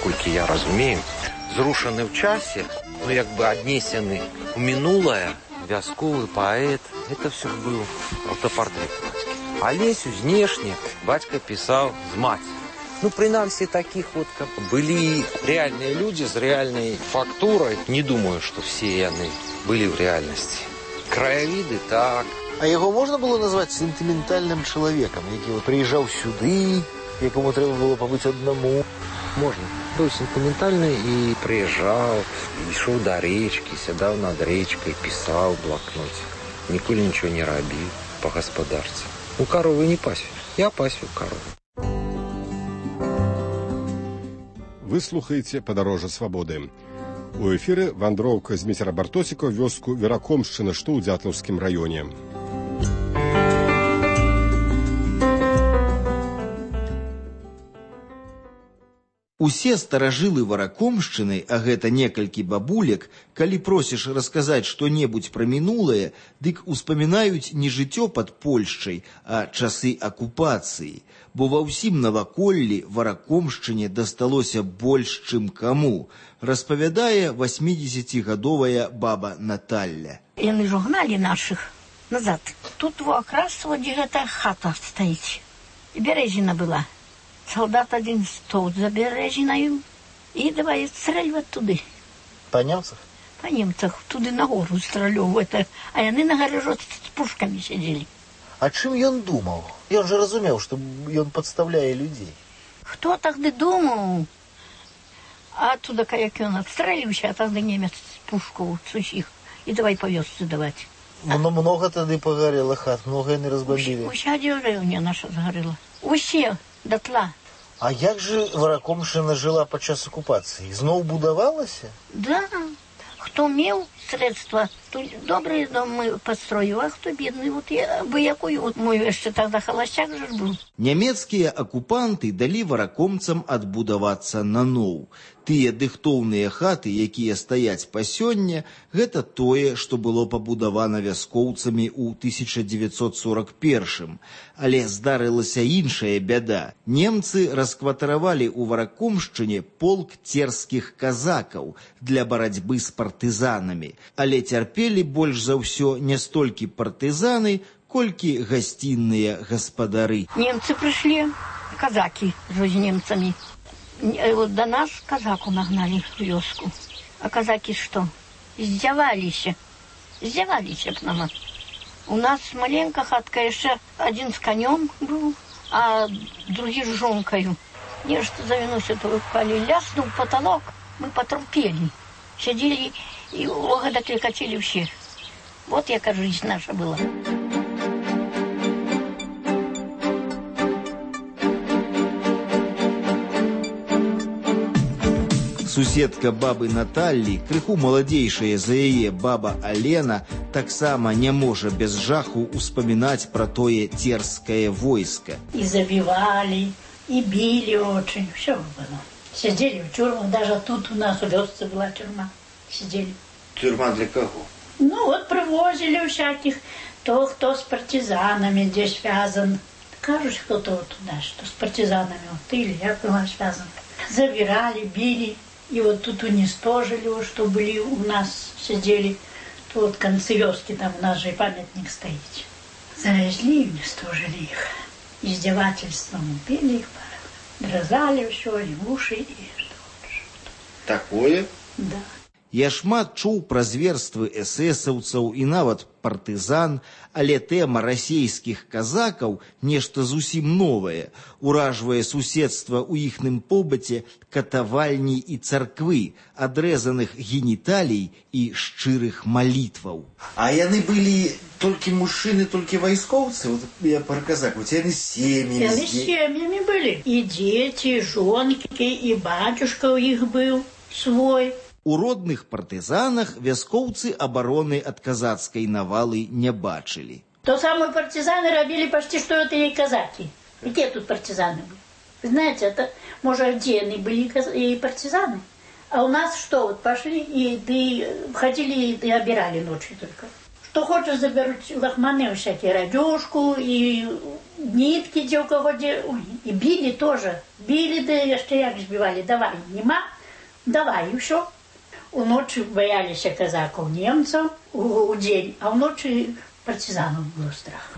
наколькі я разумею, зрушаны ў часе, як бы аднесены ў мінулае, вясковы паэт. Это все быў аўтапартрэт бацькі. Алесю знешне бацька пісаў з маці. Прынамсі, таких вот, как были реальные люди с реальной фактурой. Не думаю, что все они были в реальности. Краевиды так. А его можно было назвать сентиментальным человеком, который приезжал сюда, якому треба было побыть одному? Можно. Был сентиментальный и приезжал, и шел до речки, сядал над речкой, писал в блокноте. Николи ничего не робил по господарству. У коровы не пасю. Я пасю корову. Вы слухаеце «Падарожжа свабоды». У эфіры вандроўка Зміцера Бартосіка ў вёску Веракомшчына, што ў Дзятлаўскім раёне. Усе старажылы Варакомшчыны, а гэта некалькі бабулек, калі просіш расказаць што-небудзь пра мінулае, дык успамінаюць не жыццё пад Польшчай, а часы акупацыі. Бо ва ўсім наваколлі Варакомшчыне дасталося больш, чым каму, распавядае 80-гадовая баба Наталля. Яны ж гналі нашых назад. Тут якраз дзе гэтая хата стаіць. І бярэзіна была. Солдат один стол за бережиною и давай стрельвать туды. По немцах? По немцах. Туды на гору стрелёвать. А яны на гаражот с пушками сидели. А чым ён думал? Ён же разумел, что ён подставляе людей. Кто тогда думал? А оттуда, как он отстрелился, а тогда немец пушку сухих. И давай по вёсцы давать. Но много тогда погорело хат, много яны разбомбили. Уся деревня наша сгорела. Усе. Дотла. А як же Варакомшчына жила падчас акупацыі? Зноў будавалася? Да. Хто меў средства, то добрые домы построил, а хто бедный, вот я бы якую, вот мой яшчэ тогда холостяк же был. Нямецкія акупанты далі варакомцам адбудавацца наноў. Тыя дыхтоўныя хаты, якія стаяць па сёння, гэта тое, што было пабудавана вяскоўцамі ў 1941. Але здарылася іншая бяда. Немцы раскватаравалі ў Варакомшчыне полк церскіх казакаў для барацьбы з партызанамі. Але цярпелі больш за ўсё не столькі партызаны, колькі гасцінныя гаспадары. Немцы прышлі, казакі з немцамі. До нас казаку нагнали в вёску. А казаки что? Издевались б нам. У нас маленькая хатка, еще один с конем был, а другие с жонкою. Нечто завинусь, это упали, ляснул потолок, мы потрупели. Сидели и огода кликотили все. Вот яка жизнь наша была. Суседка бабы Наталлі, крыху маладзейшая за яе баба Алена, таксама не можа без жаху успамінаць пра тое церскае войска. И забивали, и били очень, все было. Сидели в тюрьмах, даже тут у нас в вёсце была тюрьма. Сидели. Тюрьма для кого? Ну вот привозили всяких, то кто с партизанами где связан. Кажется, кто-то вот туда, что с партизанами, вот ты или я была связан. Забирали, били. И вот тут уничтожили, что были у нас, сидели, то вот концы вёски, там у нас же памятник стоит. Завезли и уничтожили их. Издевательством убили их, дрозали все, и уши, и что. Такое? Да. Я шмат чуў пра зверствы эсэсаўцаў і нават партызан, але тэма расейскіх казакаў нешта зусім новае, уражвае суседства ў іхным побыце катавальні і царквы, адрэзаных геніталій і шчырых малітваў. А яны былі толькі мужчыны, толькі вайскоўцы? Вот я пра казакаў, яны сем'ямі. Яны сем'ямі былі. І дзеці, і жонкі, і бацюшка ў іх быў свой. У родных партызанах вяскоўцы абароны ад казацкай навалы не бачылі. То самые партизаны робили почти что это и казаки. Где тут партизаны были? Вы знаете, это, может, где они были и партизаны. А у нас что, вот пошли и ходили и обирали ночью только. Хто хоче, заберуть лахмани всякі, радюшку, і нитки, де у кого, де... Ой, і білі теж. Білі, де ще як збивали, давай, нема, давай, і все. Уночі боялися казаків, німців у день, а вночі партизанів було страх.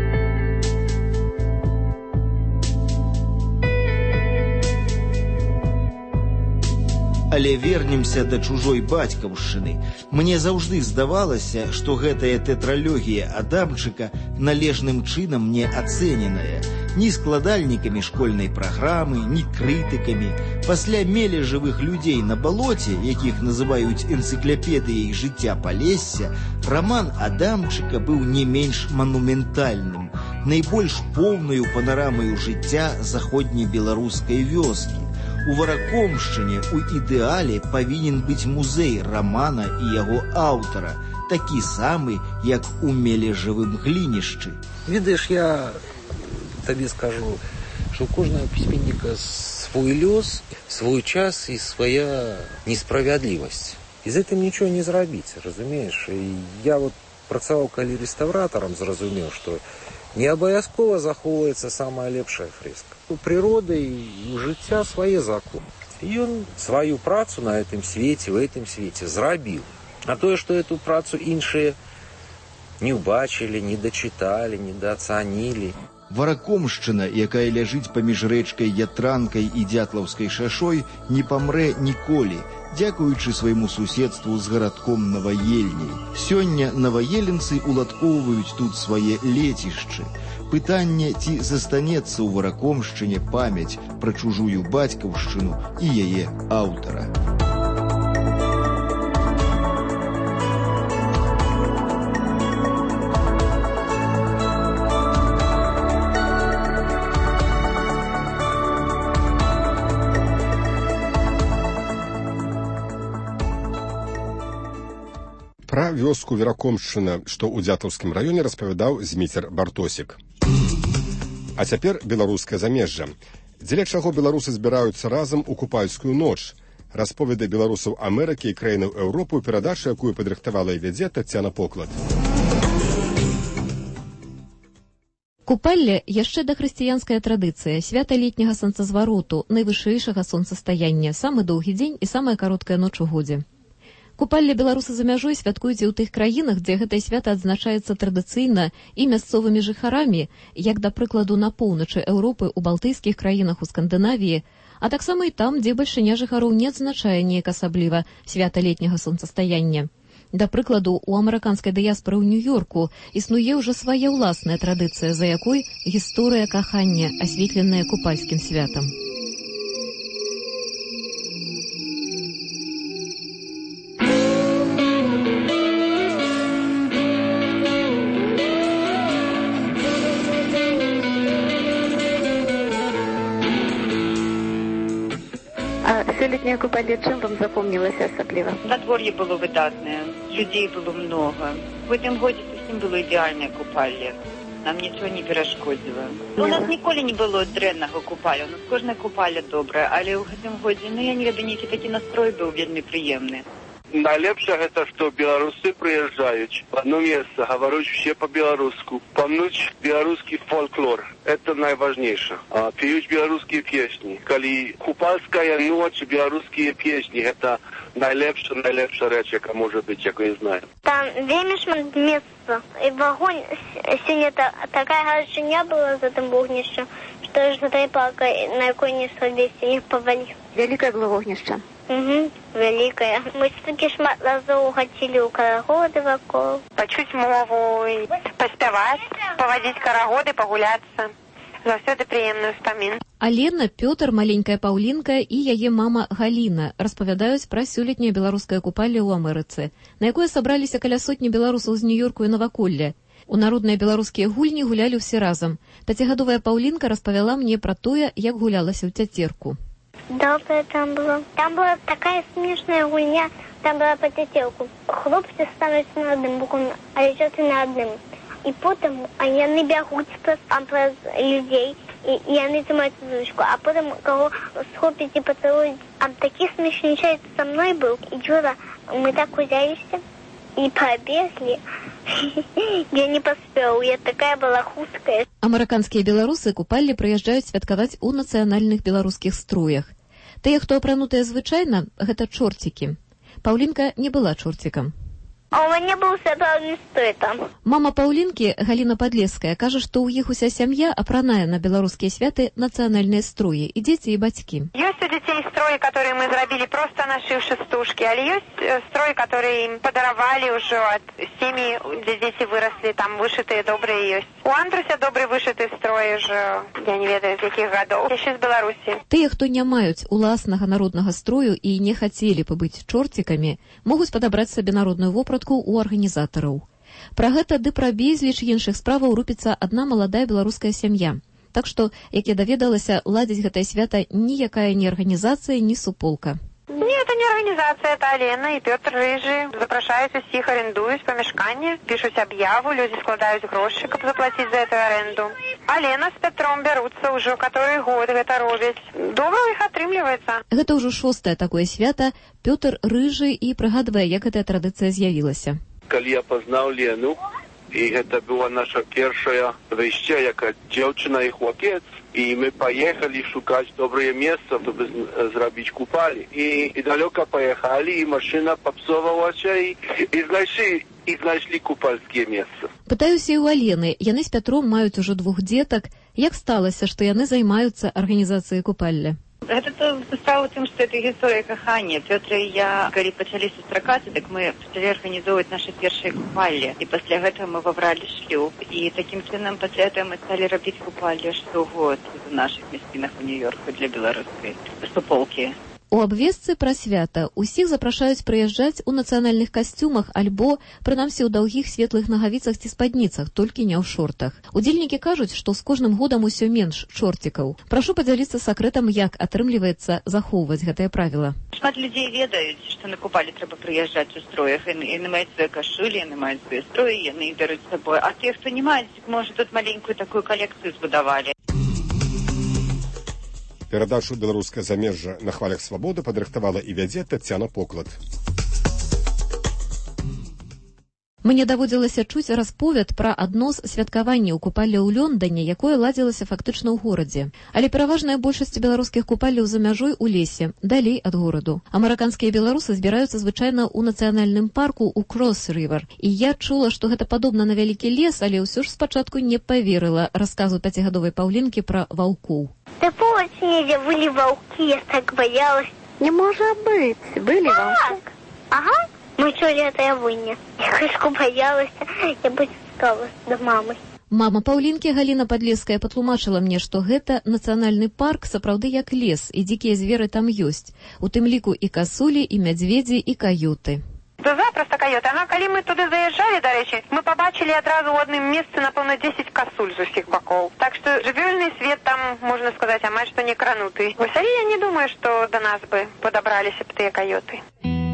Але вернемся да чужой бацькаўшчыны. Мне заўжды здавалася, што гэтая тэтралогія Адамчыка належным чынам не ацэненая. Ні складальнікамі школьнай праграмы, ні крытыкамі. Пасля мелі жывых людзей на балоце, якіх называюць энцыклапедыяй жыцця Палесся, раман Адамчыка быў не менш манументальным, найбольш поўнаю панарамаю жыцця заходнебеларускай вёскі. У Варакомшчыне у ідэале павінен быць музей рамана і яго аўтара, такі самы, як у Мележавым глінішчы. Ведаеш, я табе скажу, что у кожного письменника свой лёс, свой час и своя несправедливость. Из этого ничего не зрабіць, разумеешь? И я вот працаваў калі реставратором, зразумеў, что не абавязкова захоўваецца самая лепшая фрэска. У прыроды і у жыцця свае законы. Ён сваю працу на гэтым свеце, в гэтым свеце зрабіў. А тое, што эту працу іншыя не ўбачылі, не дачыталі, не даацанілі. Варакомшчына, якая ляжыць паміж рэчкай Ятранкай і Дятлаўскай шашой, не памрэ ніколі, дзякуючы свайму суседству з гарадком Наваельняй. Сёння наваеленцы уладкоўваюць тут свае лецішчы. Пытанне, ці застанецца ў Варакомшчыне памяць пра чужую бацькаўшчыну і яе аўтара. Пра вёску Веракомшчына, што ў Дзятлаўскім раёне, распавядаў Зміцер Бартосік. А цяпер беларускае замежжа. Дзеля чаго беларусы збіраюцца разам у купальскую ноч. Расповеды беларусаў Амерыкі і краінаў Еўропы ў перадачы, якую падрыхтавала і вядзе Таццяна Поклад. Купалле яшчэ дахрысціянская традыцыя, свята летняга сонцазвароту, найвышэйшага сонцастаяння, самы доўгі дзень і самая кароткая ноч у годзе. Купалле беларусы за мяжой святкуюць і ў тых краінах, дзе гэтае свята адзначаецца традыцыйна і мясцовымі жыхарамі, як, да прыкладу, на поўначы Еўропы, у балтыйскіх краінах, у Скандынавіі, а таксама і там, дзе бальшыня жыхароў не адзначае неяк асабліва свята летняга сонцастаяння. Да прыкладу, у амерыканскай дыяспоры ў Нью-Йорку існуе ўжо свая ўласная традыцыя, за якой гісторыя кахання, асветленая купальскім святам. Сёлетняе купалле чым вам запомнілася асабліва? Надвор'е было выдатнае, людзей было много. В гэтым годзе зусім было ідэальнае купалле. Нам нічого не перашкодзіла. У нас ніколі не было дрэннага купалля. У нас кожнае купалле добрае, але ў гэтым годзе, я не ведаю, нейкі такі настрой быў вельмі прыемны. Найлепше гэта, што беларусы прыязджаюць в одно место, гавораць все по-беларуску, памнуць беларускі фольклор. Это найважнейшее. Пеюць беларускія песні. Калі купальская ноч, беларускія песні, гэта найлепшая рэч, яка можа быць, як я знаю. Там вельмі шмат месца. І вогонь сёння такая гарачыня была за тым вогнішчам, што ж за той палкай, на якой не садзіся, не павалі. Вялікае было вогнішча. Вялікая. Мы такі шмат разоў хацелі ў карагоды вакол. Пачуць мову, паспяваць, павадзіць карагоды, пагуляцца. Заўсёды прыемны ўспамін. Алена, Пётр, маленькая Паўлінка і яе мама Галіна распавядаюць пра сёлетняе беларускае купалле ў Амерыцы, на якое сабраліся каля сотні беларусаў з Нью-Йорку і наваколля. У народныя беларускія гульні гулялі ўсе разам. Пяцігадовая Паўлінка распавяла мне пра тое, як гулялася ў цяцерку. Добре там было. Там была такая смешная гульня. Там была по цяцерку. Хлопцы становяцца на адным боком, а дзяўчаты на адным. І потым яны бягуць праз людзей, і яны трымаюцца за ручку. А потым каго схопяць і пацалуюць. А такі смешнічай са мной быў. І Джура, мы так узяліся і пабеглі. Я не поспел, я такая была худкая. Амерыканскія беларусы купаллі прыязджаюць святкаваць у нацыянальных беларускіх строях. Тыя, хто апранутыя звычайна, гэта чорцікі. Паўлінка не была чорцікам. А у меня был сапраўдны строй там. Мама Паўлінкі, Галіна Падлеская, кажа, што ў іх уся сям'я апранае на беларускія святы нацыянальныя строі, і дзеці, і бацькі. Ёсць у дзяцей строі, которые мы зрабілі просто нашыўшы стужкі, але ёсць строі, которые ім падаравалі ўжо ад сем'і, дзе дзеці выраслі, там вышытыя добрыя ёсць. У Андруся добры вышыты строй ўжо, я не ведаю, з якіх гадоў, яшчэ з Беларусі. Тыя, хто не маюць уласнага народнага строю і не хацелі пабыць чорцікамі, могуць падабраць сабе народную вопратку у арганізатараў. Пра гэта ды пра безліч іншых справаў рупіцца адна маладая беларуская сям'я. Так што, як я даведалася, ладзіць гэтае свята ніякая не арганізацыя, ні суполка. Не, это не организация, это Алена и Петр Рыжий. Запрашаюць усіх, арендуюць памяшканне, пішуць аб'яву, людзі складаюць грошы, каб заплаціць за эту аренду. Алена с Петром бяруцца ўжо каторы год гэта робяць. Добра ў іх атрымліваецца. Гэта ўжо 6-е такое свята. Пётр Рыжы і прыгадвае, як гэтая традыцыя з'явілася. Калі я пазнаў Лену, і гэта была наша першая выйсце, як дзяўчына і хлопец, і мы паехалі шукаць добрае месца, каб зрабіць купалі. І далёка паехалі, і машына папсовалася, і знайшлі купальскія месцы. Пытаюся і ў Алены. Яны з Пятром маюць ужо 2 дзетак. Як сталася, што яны займаюцца арганізацыяй купалля? Гэта справа ў тым, што это гісторыя кахання. Пётр і я, калі пачалі сустракацца, так мы пачалі арганізоўваць нашы першыя купаллі. І пасля гэтага мы выбралі шлюб. І такім чынам пасля этого мы сталі рабіць купаллі штогод у нашых мясцінах у Нью-Йорку для беларускай суполкі. У абвестцы пра свята усіх запрашаюць прыязджаць у нацыянальных касцюмах альбо, прынамсі, у даўгіх светлых нагавіцах ці спадніцах, толькі не ў шортах. Удзельнікі кажуць, што з кожным годам усё менш чорцікаў. Прашу падзяліцца сакрэтам, як атрымліваецца захоўваць гэтае правіла. Шмат людзей ведаюць, што на купалі трэба прыязджаць у строях. Яны маюць свае кашулі, яны маюць свае строі, яны іх бяруць з сабой. А тыя, хто не маюць, можа, тут маленькую такую калекцыю збудавалі. Перадачу «Беларускае замежжа» на хвалях свабоды падрыхтавала і вядзе Таццяна Поклад. Мне даводзілася чуць расповед пра адно з святкаванняў купалля ў Лондане, якое ладзілася фактычна ў горадзе. Але пераважная большасць беларускіх купалляў за мяжой у лесе, далей ад гораду. Амерыканскія беларусы збіраюцца звычайна ў нацыянальным парку ў Крос-Рывер. І я чула, што гэта падобна на вялікі лес, але ўсё ж спачатку не паверыла расказу 5гадовай Паўлінкі пра ваўкоў. Да полочнее были волки, я так боялась. Не может быть. Были волки? Ага. Ну что, это я выне. Я крышку боялась, я бы спускалась до мамы. Мама Паўлінкі, Галіна Падлеская, патлумачыла мне, што гэта нацыянальны парк сапраўды як лес, і дзікія зверы там ёсць. У тым ліку і касулі, і мядзведзі, і каюты. Запросто каюта. Ага, калі мы туды заязджалі, дарэчы, мы побачили адразу ў адным месцы, напэўна, 10 касуль з усіх бакоў. Так што жывёльны свет там, можна сказаць, амаль што не крануты. Вось, але я не думаю, што да нас бы падабраліся б тыя каюты.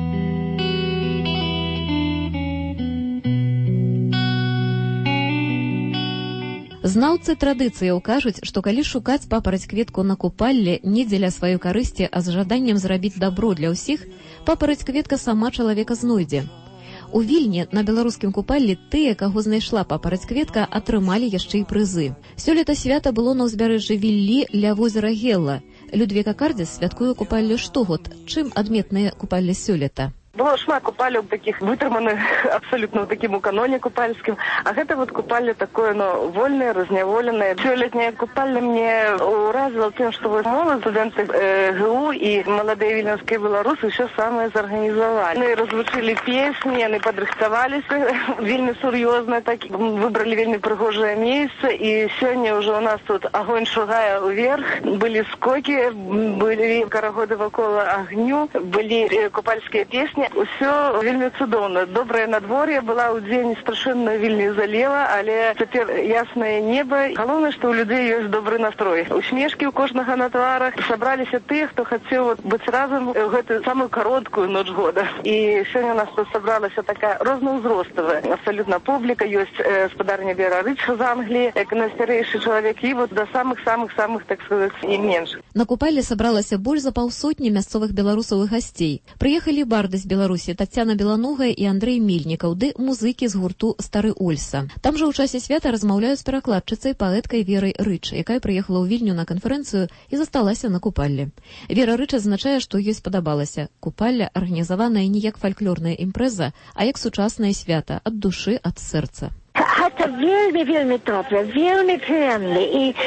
Знаўцы традыцыяў кажуць, што калі шукаць папараць кветку на купалле не дзеля сваёй карысці, а з жаданнем зрабіць дабро для ўсіх, папараць кветка сама чалавека знойдзе. У Вільні на беларускім купаллі тыя, каго знайшла папараць кветка, атрымалі яшчэ і прызы. Сёлета свята было на ўзбярэжжы Віллі ля возера Гелла. Людвіка Кардзіс святкуе купалле штогод. Чым адметнае купалле сёлета? Было шмат купалляў таких вытрыманых абсолютно таким у каноне купальскім, а гэта вот купалле такое, ну, вольное, разняволенное. Сёлетняе купалле мне уразило тем, что вот молодые студенты ГУ и молодые вильнюсские белорусы все самое зорганизовали. Они разучили песни, они подрыхтовались вельми серьезно, так выбрали вельми пригожее место, и сегодня уже у нас тут огонь шугая вверх, были скоки, были карагоды воколо огню, были купальские песни. Усё вельмі цудоўна. Добрае надвор'е, была ў дзень страшэнна вільні залева, але цяпер яснае неба. Галоўнае, што ў людзей ёсць добры настрой. Усмешкі ў кожнага на тварах. Сабраліся тыя, хто хацеў быць разам ў гэтую самую кароткую ноч года. І сёння у нас тут сабралася такая рознаўзростовая абсолютно публіка. Ёсць спадарня Вера Рычка з Англіі, як найстарэйшы чалавек, і вот да самых-самых, так сказаць, і менш. На купалле сабралася больш за 200 мясцовых беларусаў і гасцей. Прыехалі барды з Беларусі Тацяна Беланогая і Андрэй Мельнікаў, ды музыкі з гурту «Стары Ольса». Там жа ў часе свята размаўляюць з перакладчыцай, паэткай Верай Рыч, якая прыехала ў Вільню на канферэнцыю і засталася на купалле. Вера Рыч адзначае, што ёй спадабалася. Купалля арганізаваная не як фальклорная імпрэза, а як сучаснае свята, ад душы, ад сэрца. Гэта вельмі добра, вельмі прыемна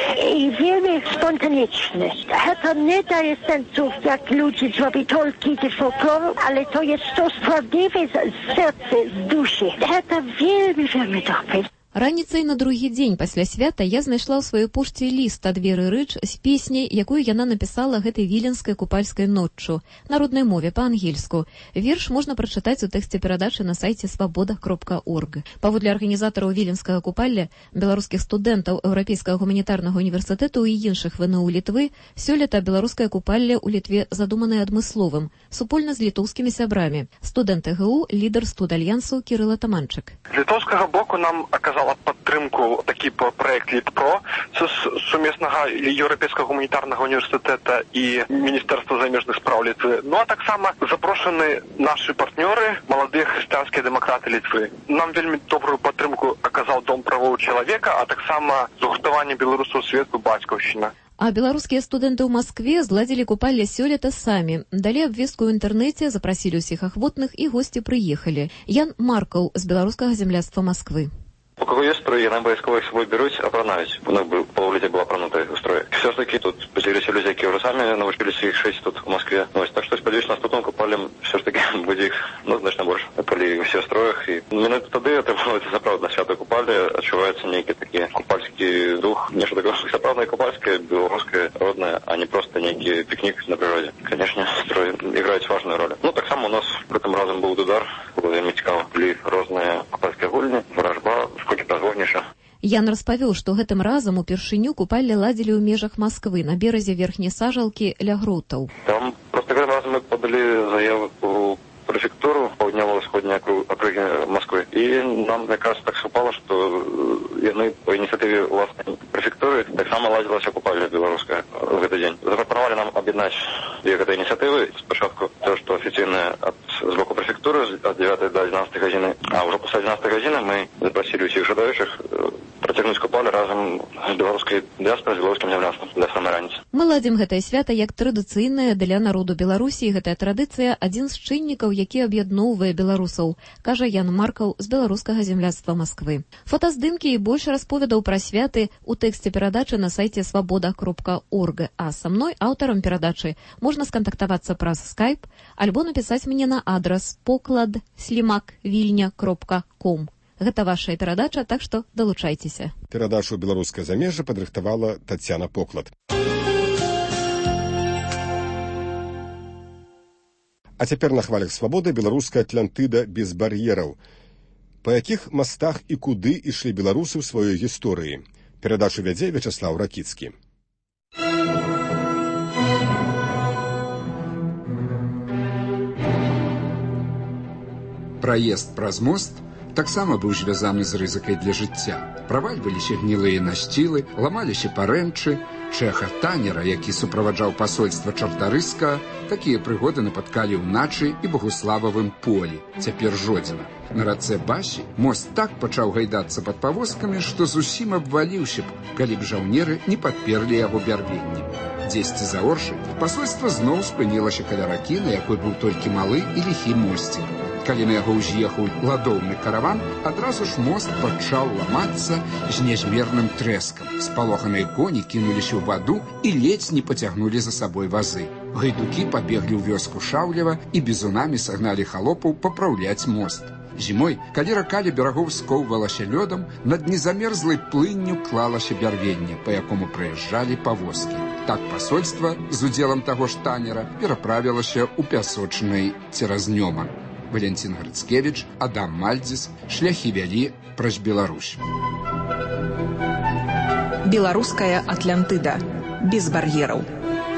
і вельмі спонтанічна. Гэта не дае сэнсу, як людзі зробяць толькі з фольклору, але то є што справдзіве з сэрца, з душы. Гэта вельмі добра. Раніцай на другі дзень пасля свята я знайшла ў сваёй пошце ліст ад Веры Рыч з песняй, якую яна напісала гэтай віленскай купальскай ноччу, народнай мове па-ангельску. Верш можна прачытаць у тэксце перадачы на сайце свабода.орг. Паводле арганізатараў віленскага купалля, беларускіх студэнтаў Еўрапейскага гуманітарнага універсітэту і іншых ВНУ Літвы, сёлета беларускае купалле ў Літве задуманае адмысловым, супольна з літоўскімі сябрамі. Студэнт ЭГУ, лідар студальянсу Кірыла Таманчык. З літоўскага боку нам аказала падтрымку такі праект ЛітПро з сумеснага Еўрапейскага гуманітарнага універсітэта і Міністэрства замежных спраў Літвы. Ну а таксама запрошаны нашы партнёры, маладыя хрысціянскія дэмакраты Літвы. Нам вельмі добрую падтрымку аказаў Дом правоў чалавека, а таксама згуртаванне беларусаў свету бацькаўшчына. А беларускія студэнты ў Маскве зладзілі купалле сёлета самі. Далі абвестку ў інтэрнэце, запрасілі ўсіх ахвотных і госці прыехалі. Ян Маркаў з беларускага земляцтва Масквы. У кого есть строй, яны обов'язково їх з собою беруть, опранавить. У нас половина людей была опранута в строе. Все ж таки тут появились люди, які вже самі научились їх шить тут в Москве. Ось, так що сподіваюсь, наступним купалем все ж таки буде їх, значно більше. Коли всі в строях. І мене тоді це було заправдно свято купалі, відчувається некий такий купальський дух. Не що таке заправдне купальське, білоруське, родне, а не просто некий пікнік на природі. Звісно, строй грають важну роль. Ну, так само у нас в этом разом був удар, коли ми цікаво були різні купальські гульні, ворожба, Ян распавёў, што гэтым разам упершыню купалле ладзілі ў межах Масквы на беразе верхняй сажалкі ля Гротаў. Там просто гэтым разам мы подалі заяву у префектуру паўднёва-ўсходняй акругі Москвы. І нам якраз так супала, што яны по ініцыятыве ўласнай префектуры таксама ладзілася купалля беларуская ў гэты дзень. Запрапанавалі нам аб'яднаць две гэтыя ініцыятывы. Спачатку то, што афіцыйная з боку префектуры ад 9 до 11 гадзіны, а ўжо пасля 11 гадзіны мы запрасілі ўсіх жадаючых працягнуць купалле разам з беларускай дыяспорай, з беларускім зямляцтвам для самай раніцы. Мы ладзім гэтае свята як традыцыйнае для народу Беларусі. Гэтая традыцыя адзін з чыннікаў, які аб'ядноўвае беларусаў, кажа Ян Маркаў з беларускага земляцтва Масквы. Фотаздымкі і больш расповедаў пра святы у тэксце перадачы на сайце свабода.орг. А са мной, аўтарам перадачы, можна скантактавацца праз скайп альбо напісаць мне на адрас poklad@vilnya.com. Гэта вашая перадача, так што далучайцеся. Перадачу «Беларускае замежжа» падрыхтавала Тацяна Поклад. А цяпер на хвалях свабоды беларуская Атлантыда без бар'ераў. Па якіх мастах і куды ішлі беларусы ў сваёй гісторыі? Перадачу вядзе Вячаслаў Ракіцкі. Праезд праз мост таксама быў звязаны з рызыкай для жыцця. Правальваліся гнілыя насцілы, ламаліся парэнчы. Чэха Танера, які суправаджаў пасольства Чартарыска, такія прыгоды напаткалі ўначы і Багуслававым полі, цяпер Жодзіна. На рацэ Басі мост так пачаў гайдацца пад павозкамі, што зусім абваліўся б, калі б жаўнеры не падперлі яго бярвеннямі. Дзесьці за Оршай пасольства зноў спынілася каля ракі, на якой быў толькі малы і ліхі мосцік. Калі на яго ўз'ехаў ладоўны караван, адразу ж мост пачаў ламацца з нязмерным трэскам. Спалоханыя коні кінуліся ў ваду і ледзь не пацягнулі за сабой вазы. Гайдукі пабеглі ў вёску Шаўлева і бізунамі сагналі халопаў папраўляць мост. Зімой, калі рака ля берагоў скоўвалася лёдам, над незамерзлай плынню клалася бярвенне, па якому праязджалі павозкі. Так пасольства з удзелам таго ж Танера пераправілася ў пясочнай цераз Нёман. Валентин Грыцкевіч, Адам Мальдзіс, шляхі вялі праз Беларусь. Беларуская Атлантыда. Без бар'ераў.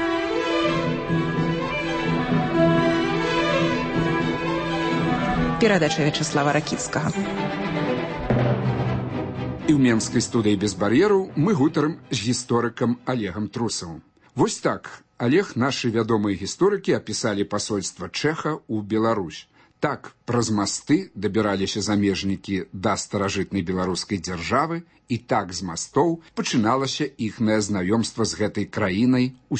Перадача Вячаслава Ракіцкага. І ў менскай студыі без бар'ераў мы гутарым з гісторыкам Олегам Трусавым. Вось так, Олег, нашы вядомыя гісторыкі апісалі пасольства Чэха ў Беларусь. Так праз масты дабіраліся замежнікі да старажытнай беларускай дзяржавы, і так з мастоў пачыналася іхнае знаёмства з гэтай краінай у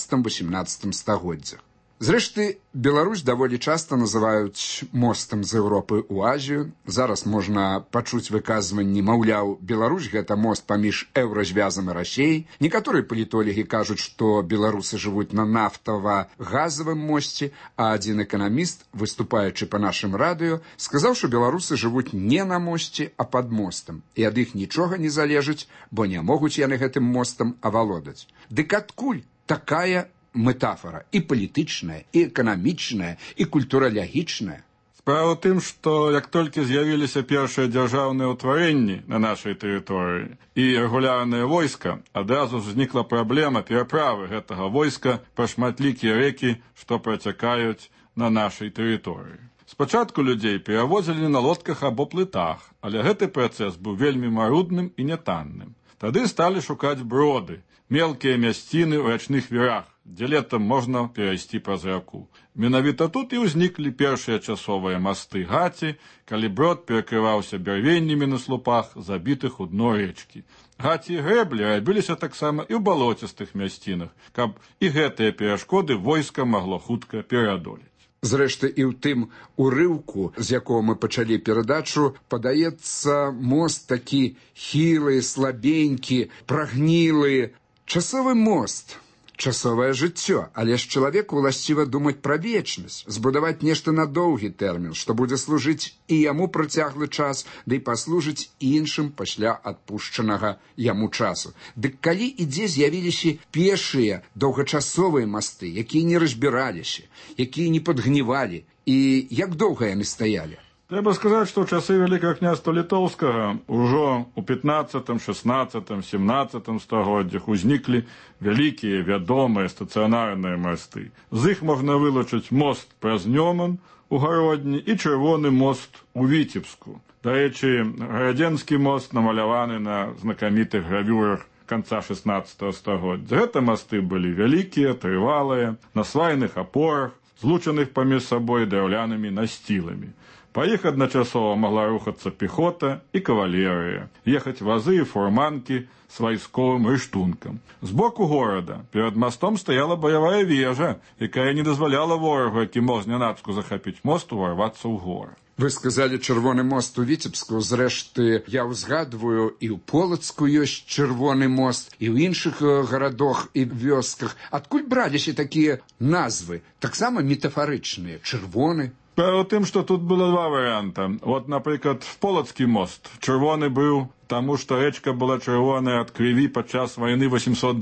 17-18 стагоддзях. Зрэшты, Беларусь даволі часта называюць мостам з Еўропы ў Азію. Зараз можна пачуць выказванні, маўляў, Беларусь – гэта мост паміж еўразвязам і Расіяй. Некаторыя палітолагі кажуць, што беларусы жывуць на нафтава-газавым мосце, а адзін эканаміст, выступаючы па нашым радыё, сказаў, што беларусы жывуць не на мосце, а пад мостам. І ад іх нічога не залежыць, бо не могуць яны гэтым мостам авалодаць. Дык адкуль такая метафора і палітычная, і эканамічная, і культуралягічная? Справа ў тым, што як толькі з'явіліся першыя дзяржаўныя ўтварэнні на нашай тэрыторыі і рэгулярнае войска, адразу ўзнікла праблема пераправы гэтага войска па шматлікія рэкі, што працякаюць на нашай тэрыторыі. Спачатку людзей перавозілі на лодках або плытах, але гэты працэс быў вельмі марудным і нятанным. Тады сталі шукаць броды, мелкія мясціны ў рачных вірах, дзе летам можна перайсці праз раку. Менавіта тут і ўзніклі першыя часовыя масты гаці, калі брод перакрываўся бярвеннямі на слупах, забітых у дно рэчкі. Гаці і грэблі рабіліся таксама і ў балоцістых мясцінах, каб і гэтыя перашкоды войска магло хутка пераадолець. Зрэшты, і ў тым урыўку, з якого мы пачалі перадачу, падаецца мост такі хілы, слабенькі, прагнілы. Часовы мост, часовае жыццё, але ж чалавеку ўласціва думаць пра вечнасць, збудаваць нешта на доўгі тэрмін, што будзе служыць і яму працяглы час, ды і паслужыць іншым пасля адпушчанага яму часу. Дык калі і дзе з'явіліся першыя доўгачасовыя масты, якія не разбіраліся, якія не падгнівалі, і як доўга яны стаялі? Трэба сказаць, што ў часы Вялікага княства Літоўскага ўжо ў 15, 16, 17 стагоддзях узніклі вялікія вядомыя стацыянарныя масты. З іх можна вылучыць мост праз Нёман у Гародні і чырвоны мост у Віцебску. Дарэчы, Гарадзенскі мост намаляваны на знакамітых гравюрах канца 16 стагоддзя. Гэта масты былі вялікія, трывалыя, на свайных апорах, злучаных паміж сабой драўлянымі насціламі. Па іх адначасова магла рухацца пехота і кавалерыя, ехаць вазы і фурманкі з вайсковым рыштункам. Збоку горада перад мастом стаяла баявая вежа, якая не дазваляла ворагу, які мог знянацку захапіць мост, уварвацца ў горад. Вы сказалі чырвоны мост у Віцебску, зрэшты, я ўзгадваю, і ў Полацку ёсць чырвоны мост, і ў іншых гарадах і вёсках. Адкуль браліся такія назвы, таксама метафарычныя, чырвоны? Справа ў тым, што тут было два варыянта. Вот, напрыклад, Полацкі мост чырвоны быў, таму што рэчка была чырвоная ад крыві падчас вайны 812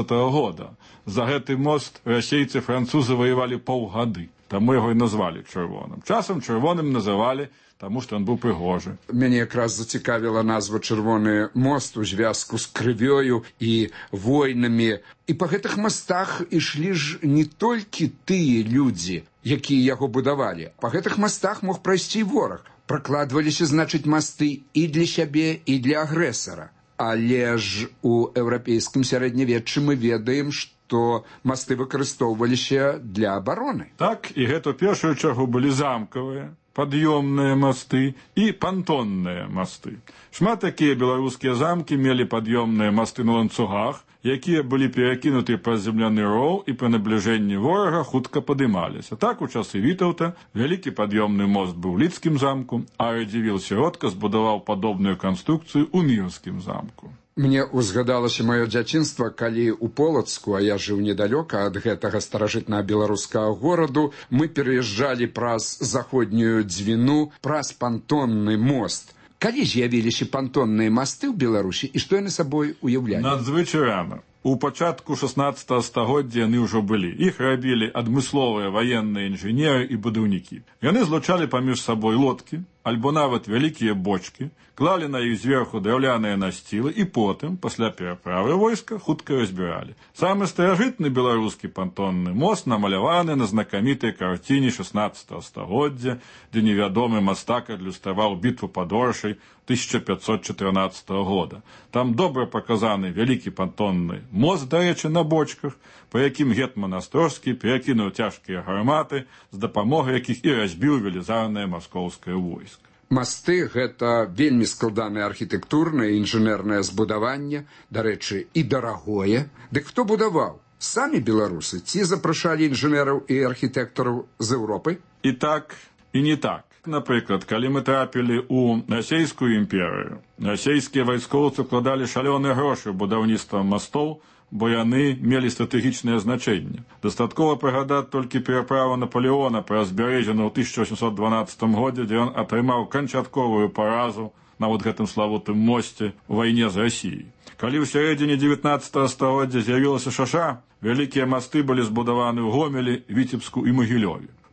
года. За гэты мост расейцы французы ваявалі паўгады, таму яго і назвалі чырвоным. Часам чырвоным называлі, таму што ён быў прыгожы. Мяне якраз зацікавіла назва чырвоны мост у звязку з крывёю і войнамі. І па гэтых мастах ішлі ж не толькі тыя людзі, якія яго будавалі. Па гэтых мастах мог прайсці вораг. Пракладваліся, значыць, масты і для сябе, і для агрэсара. Але ж у еўрапейскім сярэднявеччы мы ведаем, што масты выкарыстоўваліся для абароны. Так, і гэта ў першую чаргу былі замкавыя, пад'ёмныя масты і пантонныя масты. Шмат такія беларускія замкі мелі пад'ёмныя масты на ланцугах, якія былі перакінуты праз земляны роў і пры набліжэнні ворага хутка падымаліся. Так, у часы Вітаўта вялікі пад'ёмны мост быў у Лідскім замку, а Радзівіл Сіротка збудаваў падобную канструкцыю ў Мірскім замку. Мне узгадалася маё дзяцінства, калі ў Полацку, а я жыў недалёка ад гэтага старажытнага беларускага гораду, мы пераязджалі праз заходнюю дзвіну, праз пантонны мост. Калі з'явіліся пантонныя масты ў Беларусі і што яны сабой уяўлялі? Надзвычай рана. У пачатку 16 стагоддзя яны ўжо былі. Іх рабілі адмысловыя ваенныя інжынеры і будаўнікі. Яны злучалі паміж сабой лодкі, альбо нават вялікія бочкі, клалі на іх зверху драўляныя насцілы і потым, пасля пераправы войска, хутка разбіралі. Самы старажытны беларускі пантонны мост намаляваны на знакамітай карціне 16 стагоддзя, дзе невядомы мастак адлюстраваў бітву пад Оршай 1514 года. Там добра паказаны вялікі пантонны мост, дарэчы, на бочках, па якім гетман Астрожскі перакінуў цяжкія гарматы, з дапамогай якіх і разбіў велізарнае маскоўскае войска. Масты – гэта вельмі складанае архітэктурнае і інжынернае збудаванне, дарэчы, і дарагое. Дык хто будаваў? Самі беларусы ці запрашалі інжынераў і архітэктараў з Еўропы? І так, і не так. Напрыклад, калі мы трапілі ў расійскую імперыю, расійскія вайскоўцы вкладалі шалёныя грошы ў будаўніцтва мастоў, бо яны мелі стратэгічнае значэнне. Дастаткова прыгадаць толькі пераправу Напалеона праз Бярэзіну ў 1812 годзе, дзе ён атрымаў канчатковую паразу на вот гэтым славутым мосце ў вайне з Расіяй. Калі ў сярэдзіне 19 стагоддзя з'явілася шаша, вялікія масты былі збудаваны ў Гомелі, Віцебску і Магілёве. У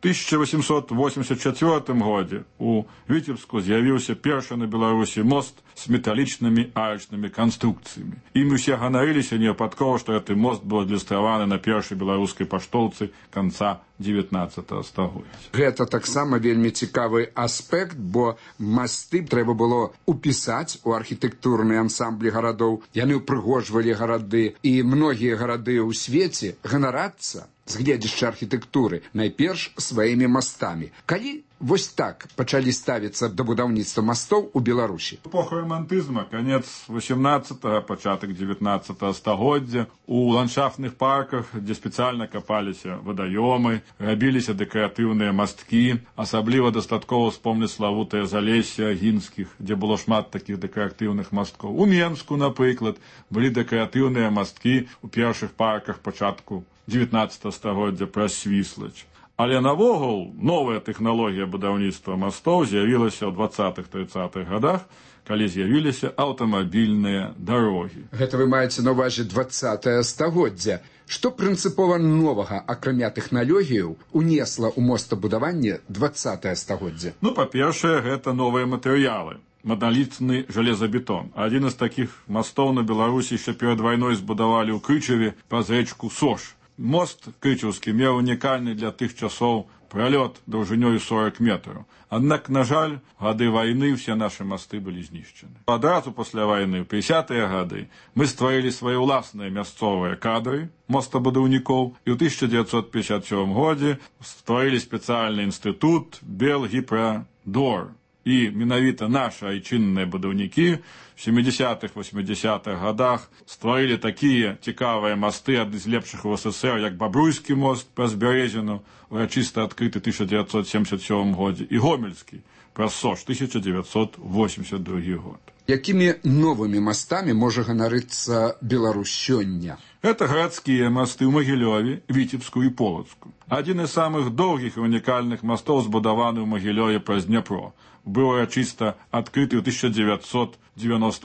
1884 годзе у Віцебску з'явіўся першы на Беларусі мост з металічнымі арачнымі канструкцыямі. Ім усе ганарыліся невыпадкова, што гэты мост быў адлюстраваны на першай беларускай паштоўцы канца 19 стагоддзя. Гэта таксама вельмі цікавы аспект, бо масты трэба было упісаць у архітэктурныя ансамблі гарадоў. Яны ўпрыгожвалі гарады, і многія гарады ў свеце ганарацца з гледзяшча архітэктуры найперш сваімі мастамі. Калі вось так пачалі ставіцца да будаўніцтва мастоў у Беларусі? Эпоха романтызма, канец 18-го, пачатак 19 стагоддзя, у ландшафтных парках, дзе спецыяльна капаліся вадаёмы, рабіліся дэкаратыўныя масткі, асабліва дастаткова вспомніць славутае Залессе Агінскіх, дзе было шмат такіх дэкаратыўных масткоў. У Менску, напрыклад, былі дэкаратыўныя масткі ў першых парках пачатку 19 стагоддзя праз Свіслач. Але навогул новая тэхналогія будаўніцтва мастоў з'явілася ў 20-30-х гадах, калі з'явіліся аўтамабільныя дарогі. Гэта вы маеце на ўвазе 20-е стагоддзя. Што прынцыпова новага, акрамя тэхналогіяў, унесла ў мостабудаванне 20-е стагоддзя? Ну, па-першае, гэта новыя матэрыялы. Монолітны жалезабетон. Адзін з такіх мастоў на Беларусі яшчэ перад вайной збудавалі ў Крычаве праз рэчку Сош. Мост крычаўскі меў унікальны для тых часоў пралёт даўжынёю 40 метраў. Аднак, на жаль, гады вайны ўсе нашы масты былі знішчаны. Адразу пасля вайны, ў 50-е гады, мы стварылі свае ўласныя мясцовыя кадры мостабудаўнікоў і ў 1957 годзе стварылі спецыяльны інстытут Белгіпрадор. І менавіта нашы айчынныя будаўнікі в 70-х, 80-х годах стварылі такія цікавыя масты, адны з лепшых у СССР, як Бабруйскі мост праз Бярэзіну, урачыста адкрыты 1977 годзе, і Гомельскі праз Сош 1982 год. Якімі новымі мастамі можа ганарыцца Беларусь сёння? Это гарадскія масты ў Магілёве, Віцебску і Полацку. Адзін з самых доўгіх і унікальных мастоў збудаваны ў Магілёве праз Дняпро. Быў урачыста адкрыты ў 1997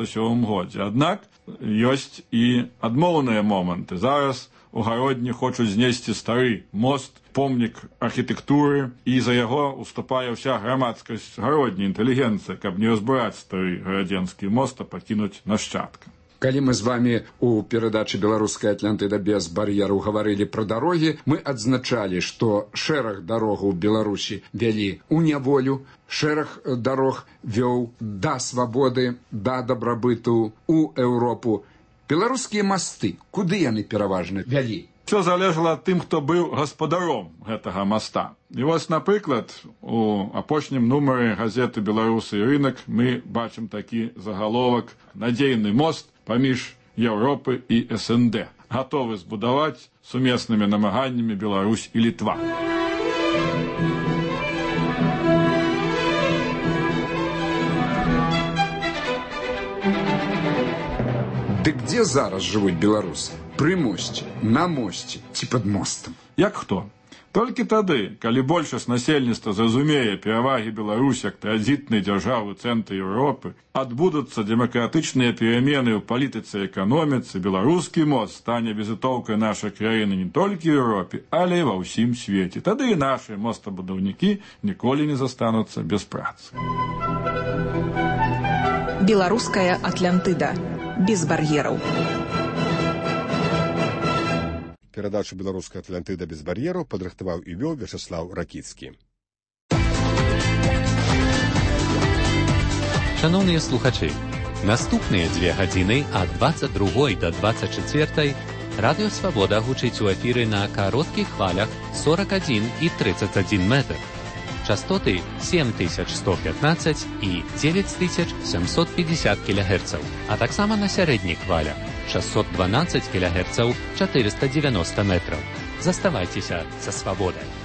годзе. Аднак ёсць і адмоўныя моманты. Зараз у Гародні хочуць знесці стары мост, помнік архітэктуры, і за яго уступае ўся грамадскасць Гародні, інтэлігенцыя, каб не разбураць стары гарадзенскі мост, а пакінуць нашчадкам. Калі мы з вамі ў перадачы «Беларуская Атлантыда без бар'ераў» гаварылі пра дарогі, мы адзначалі, што шэраг дарогаў у Беларусі вялі ў няволю, шэраг дарог вёў да свабоды, да дабрабыту у Еўропу. Беларускія масты, куды яны пераважна вялі? Все залежала ад тым, хто быў гаспадаром гэтага моста. І вось, напрыклад, у апошнім нумары газеты «Беларусы і рынак» мы бачым такі загаловак «Надзейны мост паміж Еўропы і СНД. Гатовы збудаваць сумеснымі намаганнямі Беларусь і Літва». Дык дзе зараз жывуць беларусы? Пры мосце, на мосце ці пад мостам? Як хто? Толькі тады, калі большасць насельніцтва зразумее перавагі Беларусі як транзітнай дзяржавы цэнтра Еўропы, адбудуцца дэмакратычныя перамены ў палітыцы і эканоміцы, беларускі мост стане візітоўкай нашай краіны не толькі ў Еўропе, але і ва ўсім свеце. Тады і нашыя мостабудаўнікі ніколі не застануцца без працы. Беларуская Атлантыда. Без бар'ераў. Перадачу «Беларуская Атлантыда без бар'ераў» падрыхтаваў і вёў Вячаслаў Ракіцкі. Шановныя слухачы, наступныя 2 гадзіны ад 22 до 24 Радыё Свабода гучыць у эфіры на кароткіх хвалях 41 і 31 метр. Частоты 7115 і 9750 кГц, а таксама на сярэдніх хвалях 612 кГц 490 метраў. Заставайцеся са свабодай.